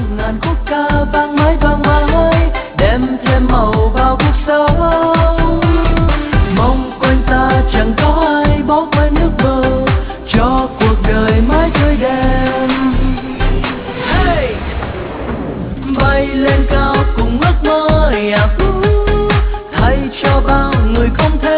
ngàn khúc ca vang mãi đem thêm màu vào cuộc sống. Mong quanh ta chẳng có ai bỏ quên ước mơ cho cuộc đời mãi tươi đẹp. Hey! Bay lên cao cùng ước mơ thay cho bao người không thể